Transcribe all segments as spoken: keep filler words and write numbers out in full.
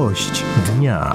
Gość dnia.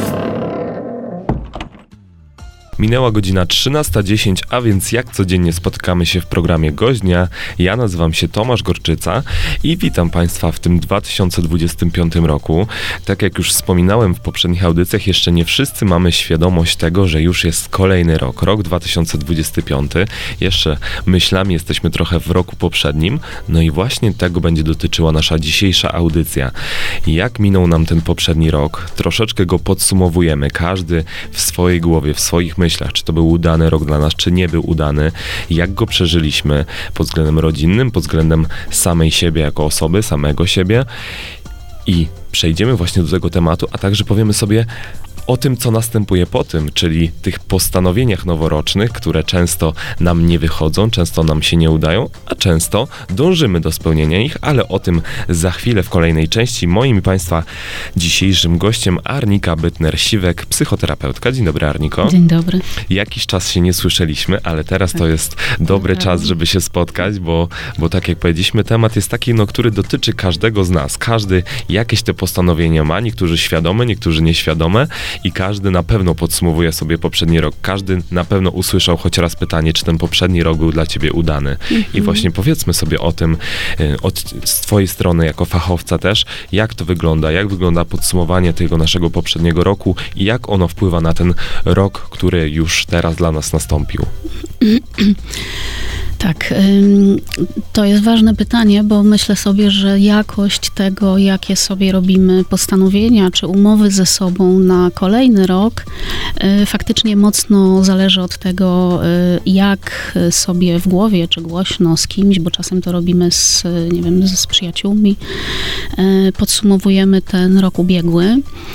Minęła godzina trzynasta dziesięć, a więc jak codziennie spotykamy się w programie Gość Dnia. Ja nazywam się Tomasz Gorczyca i witam Państwa w tym dwa tysiące dwudziestym piątym roku. Tak jak już wspominałem w poprzednich audycjach, jeszcze nie wszyscy mamy świadomość tego, że już jest kolejny rok, rok dwa tysiące dwudziesty piąty. Jeszcze myślami jesteśmy trochę w roku poprzednim, no i właśnie tego będzie dotyczyła nasza dzisiejsza audycja. Jak minął nam ten poprzedni rok? Troszeczkę go podsumowujemy, każdy w swojej głowie, w swoich myślach. Czy to był udany rok dla nas, czy nie był udany, jak go przeżyliśmy pod względem rodzinnym, pod względem samej siebie jako osoby, samego siebie. I przejdziemy właśnie do tego tematu, a także powiemy sobie o tym, co następuje po tym, czyli tych postanowieniach noworocznych, które często nam nie wychodzą, często nam się nie udają, a często dążymy do spełnienia ich, ale o tym za chwilę w kolejnej części. Moim i Państwa dzisiejszym gościem Arnika Bytner-Siwek, psychoterapeutka. Dzień dobry, Arniko. Dzień dobry. Jakiś czas się nie słyszeliśmy, ale teraz to jest dobry czas, żeby się spotkać, bo, bo tak jak powiedzieliśmy, temat jest taki, no, który dotyczy każdego z nas. Każdy jakieś te postanowienia ma, niektórzy świadome, niektórzy nieświadome. I każdy na pewno podsumowuje sobie poprzedni rok. Każdy na pewno usłyszał choć raz pytanie, czy ten poprzedni rok był dla ciebie udany. Mm-hmm. I właśnie powiedzmy sobie o tym od z twojej strony jako fachowca też, jak to wygląda, jak wygląda podsumowanie tego naszego poprzedniego roku i jak ono wpływa na ten rok, który już teraz dla nas nastąpił. Tak, to jest ważne pytanie, bo myślę sobie, że jakość tego, jakie sobie robimy postanowienia czy umowy ze sobą na kolejny rok, faktycznie mocno zależy od tego, jak sobie w głowie, czy głośno, z kimś, bo czasem to robimy z, nie wiem, z przyjaciółmi, podsumowujemy ten rok ubiegły.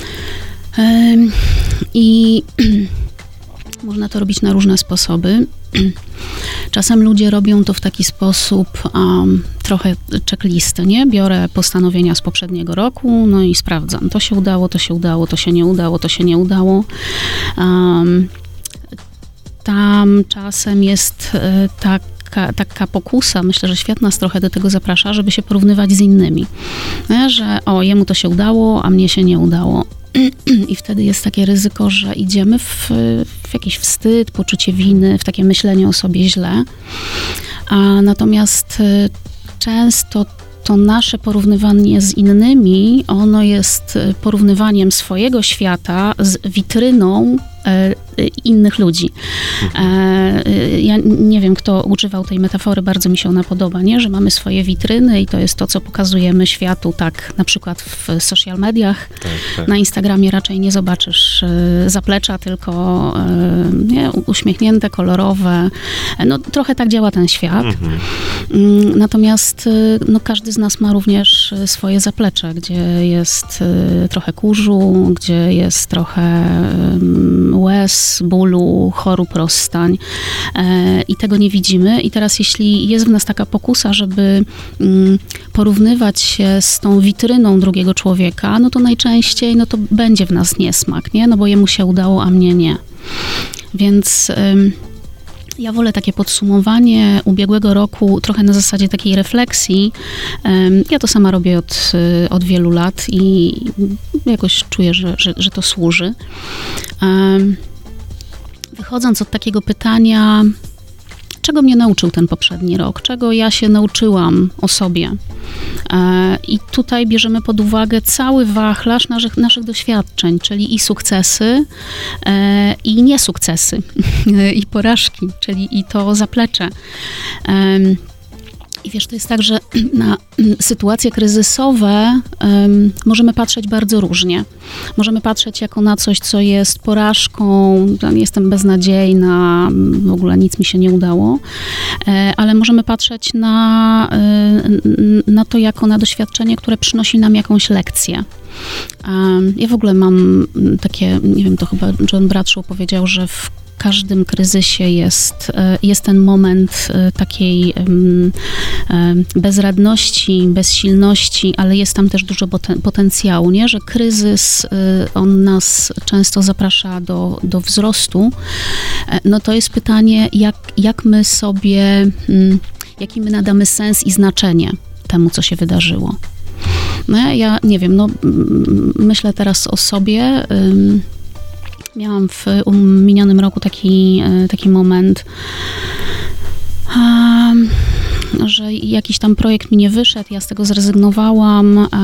I można to robić na różne sposoby. Czasem ludzie robią to w taki sposób um, trochę checklisty, nie? Biorę postanowienia z poprzedniego roku, no i sprawdzam. To się udało, to się udało, to się nie udało, to się nie udało. Um, tam czasem jest y, tak Taka, taka pokusa, myślę, że świat nas trochę do tego zaprasza, żeby się porównywać z innymi. Nie? Że o, jemu to się udało, a mnie się nie udało. I wtedy jest takie ryzyko, że idziemy w, w jakiś wstyd, poczucie winy, w takie myślenie o sobie źle. A natomiast często to nasze porównywanie z innymi, ono jest porównywaniem swojego świata z witryną innych ludzi. Ja nie wiem, kto używał tej metafory, bardzo mi się ona podoba, nie? Że mamy swoje witryny i to jest to, co pokazujemy światu, tak na przykład w social mediach. Tak, tak. Na Instagramie raczej nie zobaczysz zaplecza, tylko nie, uśmiechnięte, kolorowe. No trochę tak działa ten świat. Mhm. Natomiast no, każdy z nas ma również swoje zaplecze, gdzie jest trochę kurzu, gdzie jest trochę łez, bólu, chorób, rozstań e, i tego nie widzimy. I teraz jeśli jest w nas taka pokusa, żeby mm, porównywać się z tą witryną drugiego człowieka, no to najczęściej no to będzie w nas niesmak, nie? No bo jemu się udało, a mnie nie. Więc ym, ja wolę takie podsumowanie ubiegłego roku trochę na zasadzie takiej refleksji. Ja to sama robię od, od wielu lat i jakoś czuję, że, że, że to służy. Wychodząc od takiego pytania, czego mnie nauczył ten poprzedni rok? Czego ja się nauczyłam o sobie? I tutaj bierzemy pod uwagę cały wachlarz naszych, naszych doświadczeń, czyli i sukcesy, i niesukcesy, i porażki, czyli i to zaplecze. I wiesz, to jest tak, że na sytuacje kryzysowe um, możemy patrzeć bardzo różnie. Możemy patrzeć jako na coś, co jest porażką, jestem beznadziejna, w ogóle nic mi się nie udało, ale możemy patrzeć na, na to jako na doświadczenie, które przynosi nam jakąś lekcję. Ja w ogóle mam takie, nie wiem, to chyba John Bradshaw powiedział, że w każdym kryzysie jest, jest ten moment takiej bezradności, bezsilności, ale jest tam też dużo potencjału, nie? Że kryzys, on nas często zaprasza do, do wzrostu. No to jest pytanie, jak, jak my sobie, jaki my nadamy sens i znaczenie temu, co się wydarzyło. No ja, ja nie wiem, no m, myślę teraz o sobie. Ym, miałam w um, minionym roku taki, y, taki moment, um, że jakiś tam projekt mi nie wyszedł, ja z tego zrezygnowałam, e,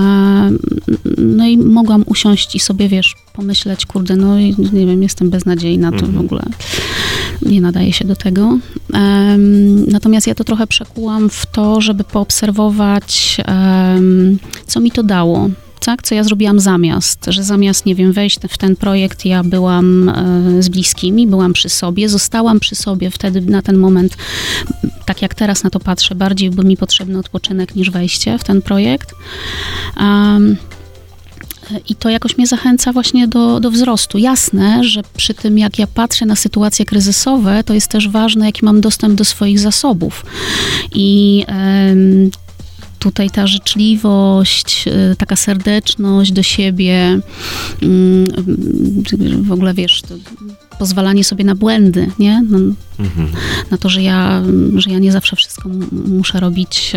no i mogłam usiąść i sobie, wiesz, pomyśleć, kurde, no i nie wiem, jestem beznadziejna, to Mhm. w ogóle nie nadaje się do tego. Um, natomiast ja to trochę przekułam w to, żeby poobserwować, um, co mi to dało. Tak, co ja zrobiłam zamiast, że zamiast, nie wiem, wejść w ten projekt, ja byłam e, z bliskimi, byłam przy sobie, zostałam przy sobie wtedy na ten moment, tak jak teraz na to patrzę, bardziej był mi potrzebny odpoczynek niż wejście w ten projekt. Um, I to jakoś mnie zachęca właśnie do, do wzrostu. Jasne, że przy tym, jak ja patrzę na sytuacje kryzysowe, to jest też ważne, jaki mam dostęp do swoich zasobów. I em, tutaj ta życzliwość, y, taka serdeczność do siebie, mm, w ogóle wiesz, to pozwalanie sobie na błędy, nie? No, Mhm. na to, że ja, że ja nie zawsze wszystko m- muszę robić e,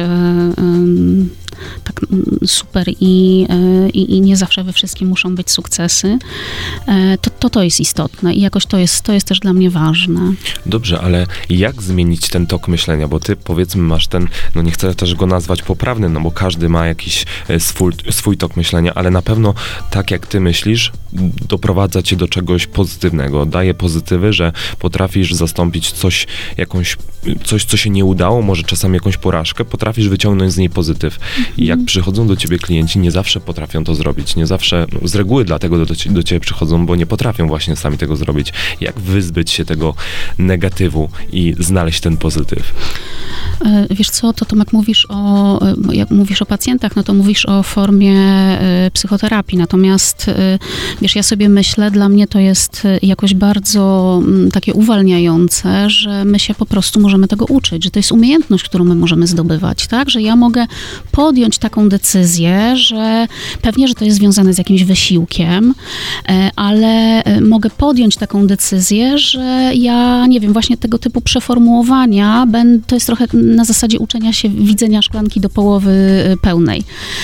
em, tak mm, super i, e, i, i nie zawsze we wszystkim muszą być sukcesy, e, to, to to jest istotne i jakoś to jest, to jest też dla mnie ważne. Dobrze, ale jak zmienić ten tok myślenia? Bo ty, powiedzmy, masz ten, no nie chcę też go nazwać poprawnym, no bo każdy ma jakiś e, swój, swój tok myślenia, ale na pewno tak jak ty myślisz, doprowadza cię do czegoś pozytywnego, daje pozytywy, że potrafisz zastąpić coś, jakąś, coś, co się nie udało, może czasami jakąś porażkę, potrafisz wyciągnąć z niej pozytyw. I jak przychodzą do ciebie klienci, nie zawsze potrafią to zrobić, nie zawsze, no, z reguły dlatego do, do ciebie przychodzą, bo nie potrafią właśnie sami tego zrobić. Jak wyzbyć się tego negatywu i znaleźć ten pozytyw? E, Wiesz co, to Tomek, mówisz o, e, jak mówisz o pacjentach, no to mówisz o formie e, psychoterapii, natomiast e, wiesz, ja sobie myślę, dla mnie to jest e, jakoś bardzo m, takie uwalniające, że my się po prostu możemy tego uczyć, że to jest umiejętność, którą my możemy zdobywać, tak, że ja mogę podjąć taką decyzję, że pewnie, że to jest związane z jakimś wysiłkiem, e, ale e, mogę podjąć taką decyzję, że ja, nie wiem, właśnie tego typu przeformułowania, ben, to jest trochę na zasadzie uczenia się widzenia szklanki do połowy e, pełnej.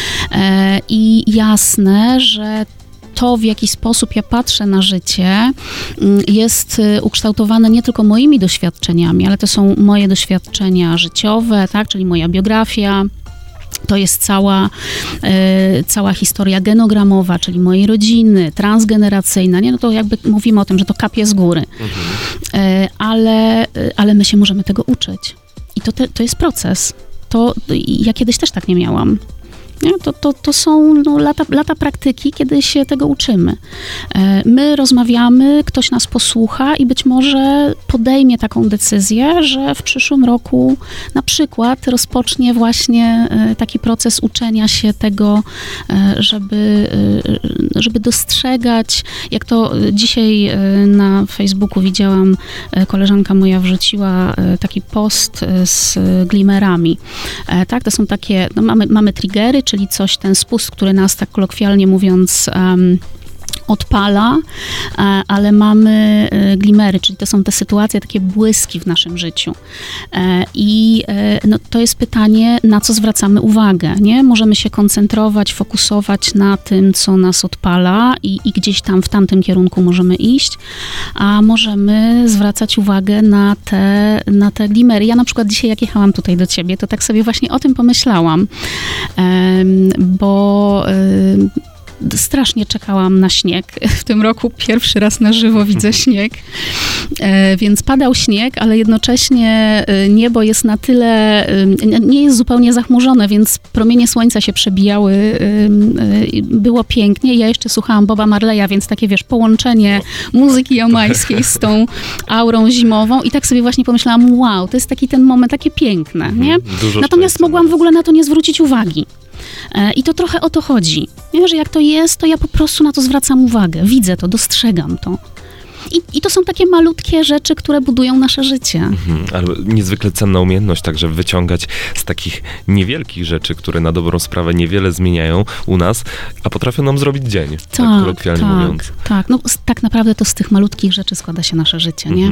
E, I jasne, że to, w jaki sposób ja patrzę na życie, mm, jest y, ukształtowane nie tylko moimi doświadczeniami, ale to są moje doświadczenia życiowe, tak, czyli moja biografia. To jest cała, e, cała historia genogramowa, czyli mojej rodziny, transgeneracyjna, nie? No to jakby mówimy o tym, że to kapie z góry. Mhm. E, ale, ale my się możemy tego uczyć. I to, te, to jest proces. To ja kiedyś też tak nie miałam. Nie? To, to, to są no, lata, lata praktyki, kiedy się tego uczymy. E, My rozmawiamy, ktoś nas posłucha i być może podejmie taką decyzję, że w przyszłym roku na przykład rozpocznie właśnie e, taki proces uczenia się tego, e, żeby, e, żeby dostrzegać, jak to dzisiaj e, na Facebooku widziałam, e, koleżanka moja wrzuciła e, taki post e, z glimerami. E, Tak, to są takie, no mamy, mamy triggery, czyli coś, ten spust, który nas tak kolokwialnie mówiąc um, odpala, e, ale mamy e, glimery, czyli to są te sytuacje, takie błyski w naszym życiu. E, I e, no, to jest pytanie, na co zwracamy uwagę, nie? Możemy się koncentrować, fokusować na tym, co nas odpala i, i gdzieś tam w tamtym kierunku możemy iść, a możemy zwracać uwagę na te, na te glimery. Ja na przykład dzisiaj, jak jechałam tutaj do ciebie, to tak sobie właśnie o tym pomyślałam, e, bo e, strasznie czekałam na śnieg. W tym roku pierwszy raz na żywo widzę śnieg. E, więc padał śnieg, ale jednocześnie niebo jest na tyle, nie jest zupełnie zachmurzone, więc promienie słońca się przebijały. Było pięknie. Ja jeszcze słuchałam Boba Marleya, więc takie, wiesz, połączenie muzyki jamańskiej z tą aurą zimową i tak sobie właśnie pomyślałam, wow, to jest taki ten moment, takie piękne, nie? Dużo Natomiast szczęścia. mogłam w ogóle na to nie zwrócić uwagi. I to trochę o to chodzi. Nie, że jak to jest, to ja po prostu na to zwracam uwagę. Widzę to, dostrzegam to. I, I to są takie malutkie rzeczy, które budują nasze życie. Mhm, ale niezwykle cenna umiejętność, także wyciągać z takich niewielkich rzeczy, które na dobrą sprawę niewiele zmieniają u nas, a potrafią nam zrobić dzień, tak, tak kolokwialnie tak, mówiąc. Tak, no tak naprawdę to z tych malutkich rzeczy składa się nasze życie, nie? Mhm.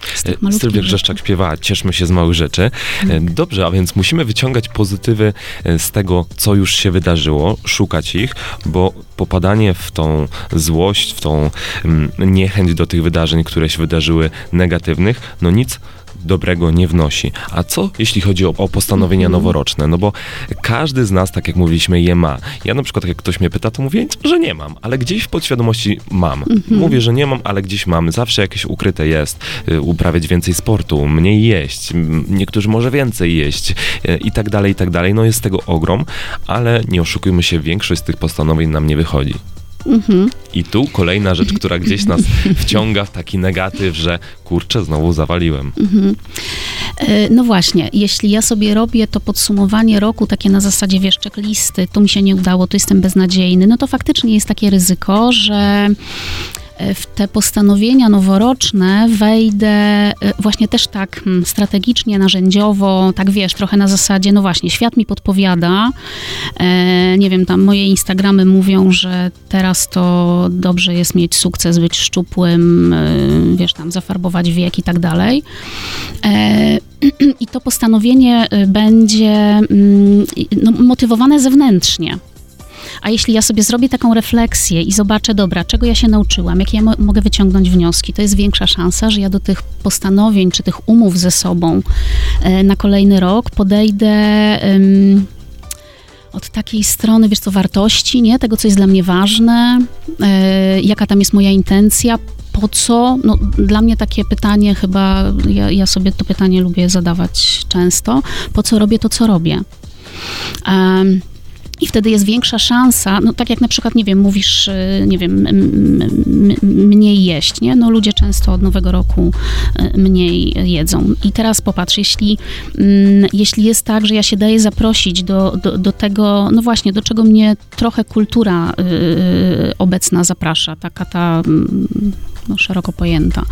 Sylwia Grzeszczak śpiewała Cieszmy się z małych rzeczy. Hmm. Dobrze, a więc musimy wyciągać pozytywy z tego, co już się wydarzyło, szukać ich, bo popadanie w tą złość, w tą niechęć do tych wydarzeń, które się wydarzyły negatywnych, no nic dobrego nie wnosi. A co jeśli chodzi o, o postanowienia mm. noworoczne? No bo każdy z nas, tak jak mówiliśmy, je ma. Ja na przykład, jak ktoś mnie pyta, to mówię, że nie mam, ale gdzieś w podświadomości mam. Mm-hmm. Mówię, że nie mam, ale gdzieś mam. Zawsze jakieś ukryte jest. Uprawiać więcej sportu, mniej jeść, niektórzy może więcej jeść i tak dalej, i tak dalej. No jest tego ogrom, ale nie oszukujmy się, większość z tych postanowień nam nie wychodzi. Mm-hmm. I tu kolejna rzecz, która gdzieś nas wciąga w taki negatyw, że kurczę, znowu zawaliłem. Mm-hmm. No właśnie, jeśli ja sobie robię to podsumowanie roku, takie na zasadzie, wiesz, checklisty, tu mi się nie udało, tu jestem beznadziejny, no to faktycznie jest takie ryzyko, że w te postanowienia noworoczne wejdę właśnie też tak strategicznie, narzędziowo, tak wiesz, trochę na zasadzie, no właśnie, świat mi podpowiada, e, nie wiem, tam moje Instagramy mówią, że teraz to dobrze jest mieć sukces, być szczupłym, e, wiesz, tam zafarbować wiek i tak dalej. E, I to postanowienie będzie no, motywowane zewnętrznie. A jeśli ja sobie zrobię taką refleksję i zobaczę, dobra, czego ja się nauczyłam, jakie ja mo- mogę wyciągnąć wnioski, to jest większa szansa, że ja do tych postanowień czy tych umów ze sobą e, na kolejny rok podejdę em, od takiej strony, wiesz co, wartości, nie? Tego, co jest dla mnie ważne, e, jaka tam jest moja intencja, po co? No, dla mnie takie pytanie chyba, ja, ja sobie to pytanie lubię zadawać często, po co robię to, co robię? Um, I wtedy jest większa szansa, no tak jak na przykład, nie wiem, mówisz, nie wiem, m- m- mniej jeść, nie? No ludzie często od nowego roku mniej jedzą. I teraz popatrz, jeśli, m, jeśli jest tak, że ja się daję zaprosić do, do, do tego, no właśnie, do czego mnie trochę kultura y, obecna zaprasza, taka ta no, szeroko pojęta,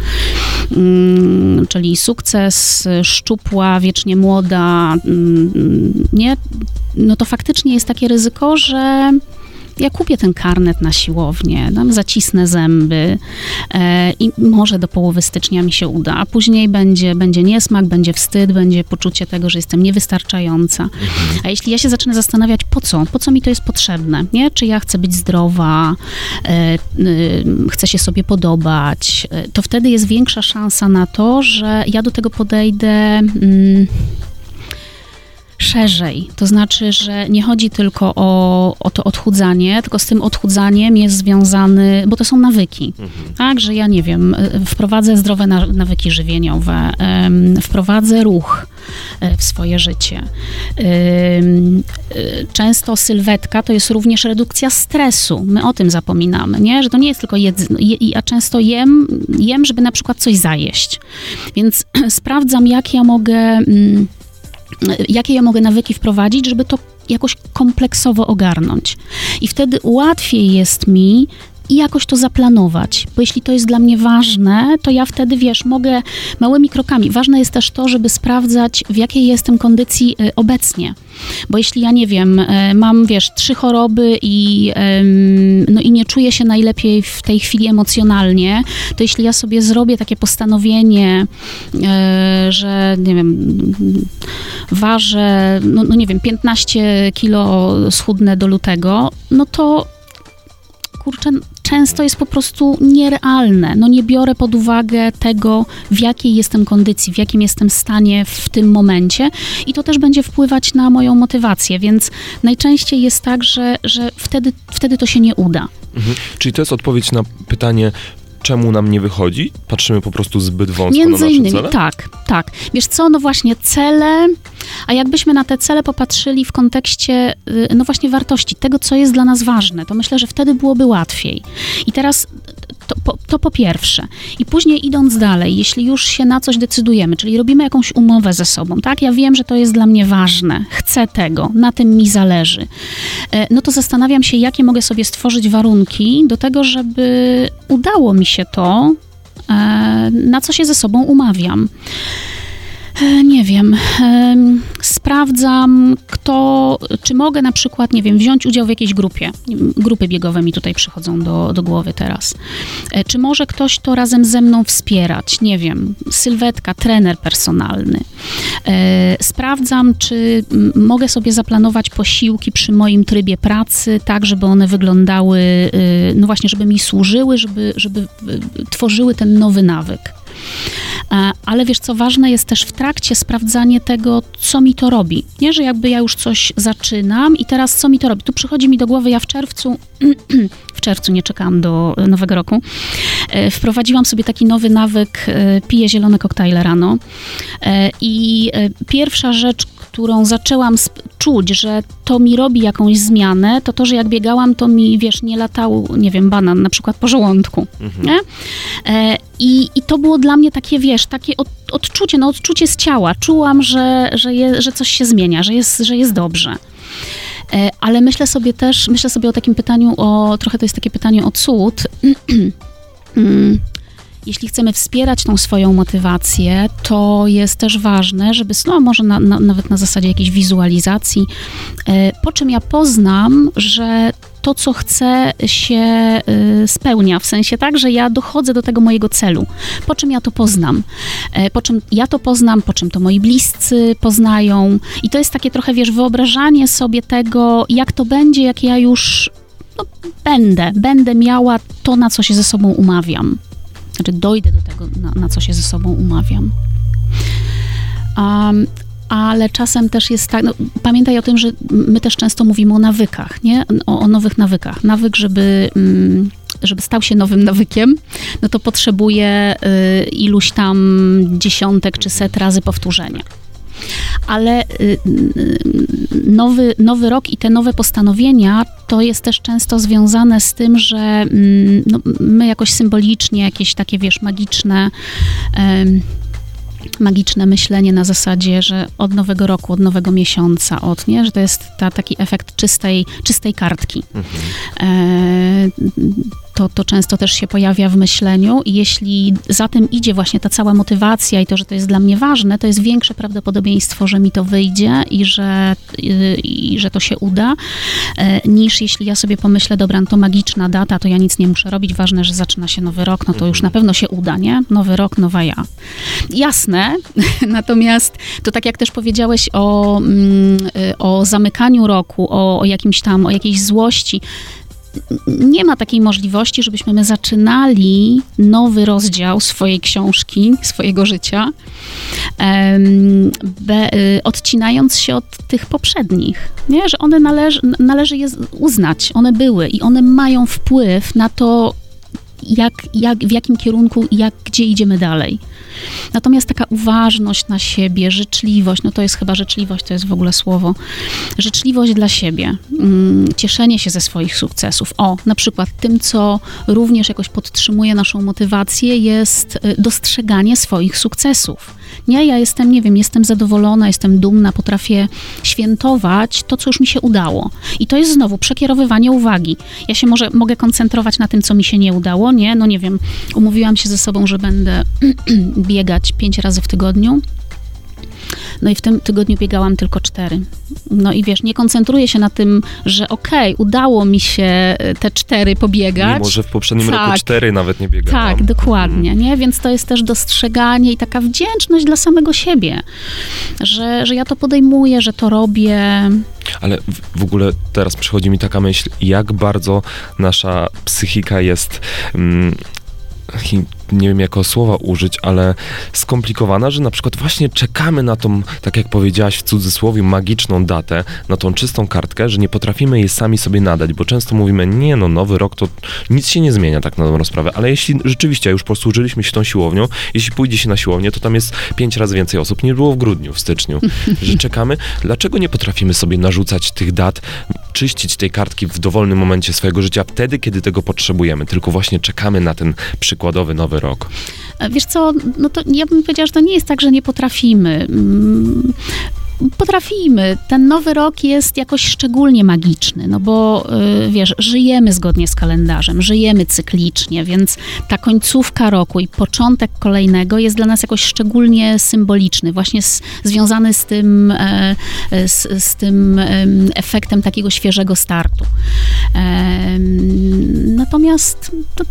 mm, czyli sukces, szczupła, wiecznie młoda, mm, nie? No to faktycznie jest takie ryzyko, że ja kupię ten karnet na siłownię, tam zacisnę zęby e, i może do połowy stycznia mi się uda, a później będzie, będzie niesmak, będzie wstyd, będzie poczucie tego, że jestem niewystarczająca. Mhm. A jeśli ja się zacznę zastanawiać, po co? Po co mi to jest potrzebne? Nie? Czy ja chcę być zdrowa, e, e, chcę się sobie podobać, e, to wtedy jest większa szansa na to, że ja do tego podejdę mm, szerzej. To znaczy, że nie chodzi tylko o, o to odchudzanie, tylko z tym odchudzaniem jest związany, bo to są nawyki. Mhm. Tak, że ja nie wiem, wprowadzę zdrowe nawyki żywieniowe, um, wprowadzę ruch w swoje życie. Um, często sylwetka to jest również redukcja stresu. My o tym zapominamy, nie? Że to nie jest tylko jedzenie. Ja często jem, jem, żeby na przykład coś zajeść. Więc sprawdzam, jak ja mogę um, jakie ja mogę nawyki wprowadzić, żeby to jakoś kompleksowo ogarnąć. I wtedy łatwiej jest mi i jakoś to zaplanować, bo jeśli to jest dla mnie ważne, to ja wtedy, wiesz, mogę małymi krokami. Ważne jest też to, żeby sprawdzać, w jakiej jestem kondycji y, obecnie. Bo jeśli ja nie wiem, y, mam, wiesz, trzy choroby i, y, no i nie czuję się najlepiej w tej chwili emocjonalnie, to jeśli ja sobie zrobię takie postanowienie, y, że, nie wiem, ważę, no, no nie wiem, piętnaście kilo schudnę do lutego, no to kurczę, często jest po prostu nierealne. No nie biorę pod uwagę tego, w jakiej jestem kondycji, w jakim jestem stanie w tym momencie i to też będzie wpływać na moją motywację, więc najczęściej jest tak, że, że wtedy, wtedy to się nie uda. Mhm. Czyli to jest odpowiedź na pytanie, czemu nam nie wychodzi? Patrzymy po prostu zbyt wąsko Między na nasze innymi, cele? Tak, tak. Wiesz co, no właśnie cele, a jakbyśmy na te cele popatrzyli w kontekście, no właśnie wartości, tego, co jest dla nas ważne, to myślę, że wtedy byłoby łatwiej. I teraz to po, to po pierwsze. I później idąc dalej, jeśli już się na coś decydujemy, czyli robimy jakąś umowę ze sobą, tak? Ja wiem, że to jest dla mnie ważne, chcę tego, na tym mi zależy. No to zastanawiam się, jakie mogę sobie stworzyć warunki do tego, żeby udało mi się to, na co się ze sobą umawiam. Nie wiem, sprawdzam, kto, czy mogę na przykład, nie wiem, wziąć udział w jakiejś grupie. Grupy biegowe mi tutaj przychodzą do, do głowy teraz. Czy może ktoś to razem ze mną wspierać? Nie wiem, sylwetka, trener personalny. Sprawdzam, czy mogę sobie zaplanować posiłki przy moim trybie pracy, tak, żeby one wyglądały, no właśnie, żeby mi służyły, żeby, żeby tworzyły ten nowy nawyk. Ale wiesz co, ważne jest też w trakcie sprawdzanie tego, co mi to robi. Nie, że jakby ja już coś zaczynam i teraz co mi to robi. Tu przychodzi mi do głowy, ja w czerwcu, w czerwcu nie czekałam do nowego roku, wprowadziłam sobie taki nowy nawyk, piję zielone koktajle rano i pierwsza rzecz, którą zaczęłam sp- czuć, że to mi robi jakąś zmianę, to to, że jak biegałam, to mi, wiesz, nie latał, nie wiem, banan na przykład po żołądku. Mhm. Nie? E, i, I to było dla mnie takie, wiesz, takie od, odczucie, no odczucie z ciała. Czułam, że, że, je, że coś się zmienia, że jest, że jest dobrze. E, ale myślę sobie też, myślę sobie o takim pytaniu, o trochę to jest takie pytanie o cud. Jeśli chcemy wspierać tą swoją motywację, to jest też ważne, żeby, no może na, na, nawet na zasadzie jakiejś wizualizacji, e, po czym ja poznam, że to, co chcę, się y, spełnia, w sensie tak, że ja dochodzę do tego mojego celu, po czym ja to poznam, e, po czym ja to poznam, po czym to moi bliscy poznają i to jest takie trochę, wiesz, wyobrażanie sobie tego, jak to będzie, jak ja już no, będę, będę miała to, na co się ze sobą umawiam. Znaczy dojdę do tego, na, na co się ze sobą umawiam. Um, ale czasem też jest tak, no, pamiętaj o tym, że my też często mówimy o nawykach, nie? O, o nowych nawykach. Nawyk, żeby, żeby stał się nowym nawykiem, no to potrzebuje y, iluś tam dziesiątek czy set razy powtórzenia. Ale y, nowy, nowy rok i te nowe postanowienia to jest też często związane z tym, że y, no, my jakoś symbolicznie, jakieś takie, wiesz, magiczne y, magiczne myślenie na zasadzie, że od nowego roku, od nowego miesiąca, od, nie? Że to jest ta, taki efekt czystej, czystej kartki. Mhm. E, to, to często też się pojawia w myśleniu i jeśli za tym idzie właśnie ta cała motywacja i to, że to jest dla mnie ważne, to jest większe prawdopodobieństwo, że mi to wyjdzie i że, i, i że to się uda, e, niż jeśli ja sobie pomyślę, dobra, no to magiczna data, to ja nic nie muszę robić, ważne, że zaczyna się nowy rok, no to już na pewno się uda, nie? Nowy rok, nowa ja. Jasne, natomiast to tak jak też powiedziałeś o, o zamykaniu roku, o, o jakimś tam, o jakiejś złości, nie ma takiej możliwości, żebyśmy my zaczynali nowy rozdział swojej książki, swojego życia, um, be, odcinając się od tych poprzednich, nie? Że one należy, należy je uznać, one były i one mają wpływ na to, jak, jak, w jakim kierunku, jak, gdzie idziemy dalej. Natomiast taka uważność na siebie, życzliwość, no to jest chyba życzliwość, to jest w ogóle słowo, życzliwość dla siebie, cieszenie się ze swoich sukcesów. O, na przykład tym, co również jakoś podtrzymuje naszą motywację, jest dostrzeganie swoich sukcesów. Nie, ja jestem, nie wiem, jestem zadowolona, jestem dumna, potrafię świętować to, co już mi się udało. I to jest znowu przekierowywanie uwagi. Ja się może mogę koncentrować na tym, co mi się nie udało, nie? No nie wiem, umówiłam się ze sobą, że będę biegać pięć razy w tygodniu. No i w tym tygodniu biegałam tylko cztery. No i wiesz, nie koncentruję się na tym, że okej, okay, udało mi się te cztery pobiegać. Mimo, że w poprzednim tak, roku cztery nawet nie biegałam. Tak, dokładnie, nie? Więc to jest też dostrzeganie i taka wdzięczność dla samego siebie, że, że ja to podejmuję, że to robię. Ale w, w ogóle teraz przychodzi mi taka myśl, jak bardzo nasza psychika jest... Mm, nie wiem, jakiego słowa użyć, ale skomplikowana, że na przykład właśnie czekamy na tą, tak jak powiedziałaś w cudzysłowie, magiczną datę, na tą czystą kartkę, że nie potrafimy jej sami sobie nadać, bo często mówimy, nie no, nowy rok to nic się nie zmienia tak na dobrą sprawę, ale jeśli rzeczywiście już posłużyliśmy się tą siłownią, jeśli pójdzie się na siłownię, to tam jest pięć razy więcej osób, niż było w grudniu, w styczniu, że czekamy. Dlaczego nie potrafimy sobie narzucać tych dat, czyścić tej kartki w dowolnym momencie swojego życia, wtedy, kiedy tego potrzebujemy, tylko właśnie czekamy na ten przykładowy nowy rok? Wiesz co, no to ja bym powiedziała, że to nie jest tak, że nie potrafimy. potrafimy. Ten nowy rok jest jakoś szczególnie magiczny, no bo yy, wiesz, żyjemy zgodnie z kalendarzem, żyjemy cyklicznie, więc ta końcówka roku i początek kolejnego jest dla nas jakoś szczególnie symboliczny, właśnie z, związany z tym, e, z, z tym e, efektem takiego świeżego startu. E, natomiast to,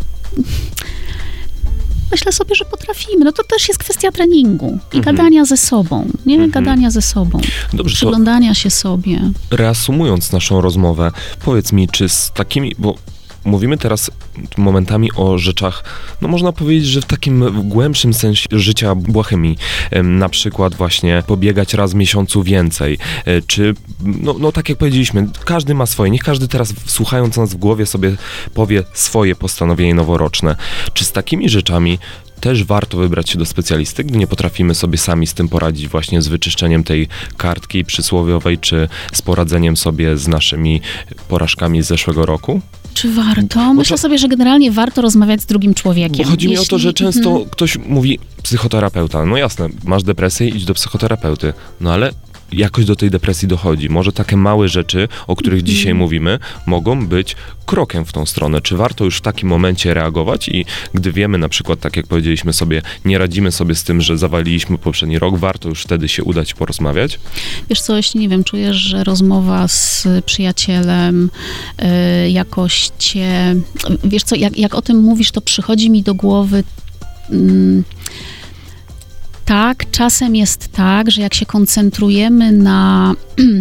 myślę sobie, że potrafimy. No to też jest kwestia treningu i Mhm. gadania ze sobą, nie? Mhm. Gadania ze sobą, Dobrze, to przyglądania się sobie. reasumując naszą rozmowę, powiedz mi, czy z takimi, bo mówimy teraz momentami o rzeczach, no można powiedzieć, że w takim głębszym sensie życia błahymi, em, na przykład właśnie pobiegać raz w miesiącu więcej, e, czy, no, no tak jak powiedzieliśmy, każdy ma swoje, niech każdy teraz słuchając nas w głowie sobie powie swoje postanowienie noworoczne. Czy z takimi rzeczami też warto wybrać się do specjalisty, gdy nie potrafimy sobie sami z tym poradzić właśnie z wyczyszczeniem tej kartki przysłowiowej, czy z poradzeniem sobie z naszymi porażkami z zeszłego roku? Czy warto? Myślę to- sobie, że generalnie warto rozmawiać z drugim człowiekiem. Bo chodzi mi o to, Jeśli- że często Mhm. ktoś mówi psychoterapeuta. No jasne, masz depresję, idź do psychoterapeuty. No ale jakoś do tej depresji dochodzi. Może takie małe rzeczy, o których Mhm. dzisiaj mówimy, mogą być krokiem w tą stronę. Czy warto już w takim momencie reagować i gdy wiemy na przykład, tak jak powiedzieliśmy sobie, nie radzimy sobie z tym, że zawaliliśmy poprzedni rok, warto już wtedy się udać porozmawiać? Wiesz co, jeśli, nie wiem, czujesz, że rozmowa z przyjacielem y, jakoś cię... Wiesz co, jak, jak o tym mówisz, to przychodzi mi do głowy... Mm, tak, czasem jest tak, że jak się koncentrujemy na...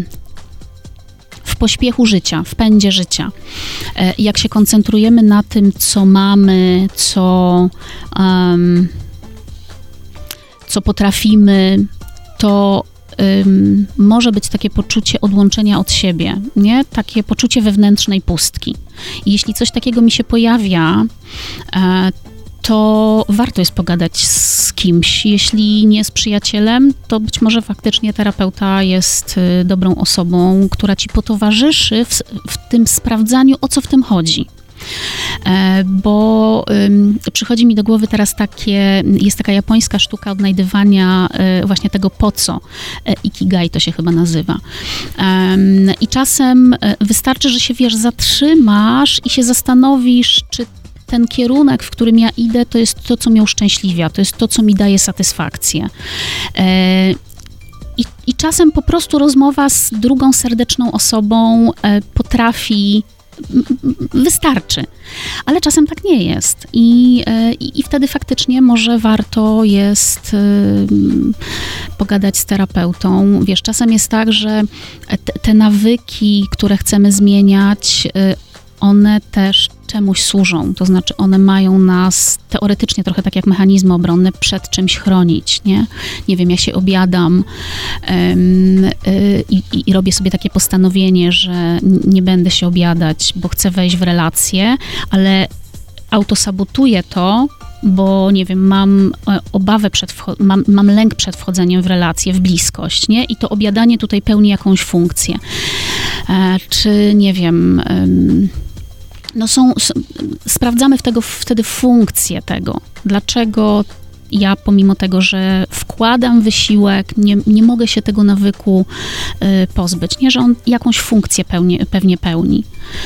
w pośpiechu życia, w pędzie życia. E, Jak się koncentrujemy na tym, co mamy, co, um, co potrafimy, to um, może być takie poczucie odłączenia od siebie, nie? Takie poczucie wewnętrznej pustki. I jeśli coś takiego mi się pojawia, e, to warto jest pogadać z kimś. Jeśli nie z przyjacielem, to być może faktycznie terapeuta jest y, dobrą osobą, która ci potowarzyszy w, w tym sprawdzaniu, o co w tym chodzi. E, bo ym, przychodzi mi do głowy teraz takie, jest taka japońska sztuka odnajdywania y, właśnie tego po co. E, Ikigai to się chyba nazywa. Em, I czasem y, wystarczy, że się, wiesz, zatrzymasz i się zastanowisz, czy ten kierunek, w którym ja idę, to jest to, co mnie uszczęśliwia, to jest to, co mi daje satysfakcję. E, i, I czasem po prostu rozmowa z drugą serdeczną osobą e, potrafi, m, m, wystarczy. Ale czasem tak nie jest. I, e, i, i wtedy faktycznie może warto jest e, pogadać z terapeutą. Wiesz, czasem jest tak, że te, te nawyki, które chcemy zmieniać, e, one też czemuś służą, to znaczy one mają nas teoretycznie trochę tak jak mechanizmy obronne przed czymś chronić, nie? Nie wiem, ja się obiadam ym, y, i, i robię sobie takie postanowienie, że nie będę się obiadać, bo chcę wejść w relację, ale autosabotuję to, bo nie wiem, mam e, obawę przed, wcho- mam, mam lęk przed wchodzeniem w relację, w bliskość, nie? I to obiadanie tutaj pełni jakąś funkcję. E, czy, nie wiem... Ym, No są, s- sprawdzamy wtedy, wtedy funkcję tego. Dlaczego ja pomimo tego, że wkładam wysiłek, nie, nie mogę się tego nawyku y, pozbyć, nie, że on jakąś funkcję pełni, pewnie pełni.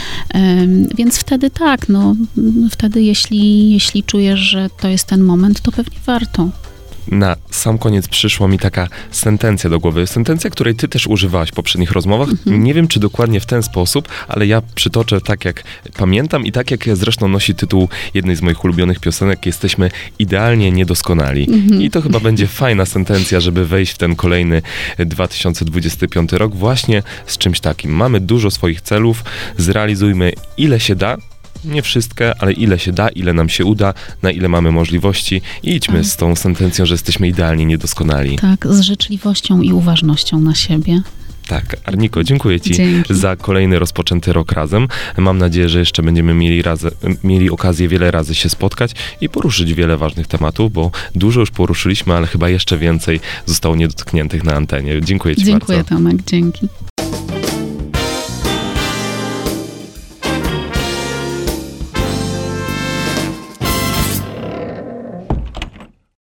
Ym, więc wtedy tak, no, wtedy jeśli, jeśli czujesz, że to jest ten moment, to pewnie warto. Na sam koniec przyszła mi taka sentencja do głowy. Sentencja, której ty też używałaś w poprzednich rozmowach. Mhm. Nie wiem, czy dokładnie w ten sposób, ale ja przytoczę tak, jak pamiętam i tak, jak zresztą nosi tytuł jednej z moich ulubionych piosenek. Jesteśmy idealnie niedoskonali. Mhm. I to chyba będzie fajna sentencja, żeby wejść w ten kolejny dwa tysiące dwudziesty piąty rok właśnie z czymś takim. Mamy dużo swoich celów, zrealizujmy ile się da. Nie wszystkie, ale ile się da, ile nam się uda, na ile mamy możliwości i idźmy Tak. z tą sentencją, że jesteśmy idealnie niedoskonali. Tak, z życzliwością i uważnością na siebie. Tak, Arniko, dziękuję ci Dzięki. za kolejny rozpoczęty rok razem. Mam nadzieję, że jeszcze będziemy mieli, razy, mieli okazję wiele razy się spotkać i poruszyć wiele ważnych tematów, bo dużo już poruszyliśmy, ale chyba jeszcze więcej zostało niedotkniętych na antenie. Dziękuję ci Dziękuję, bardzo. Tomek, dzięki.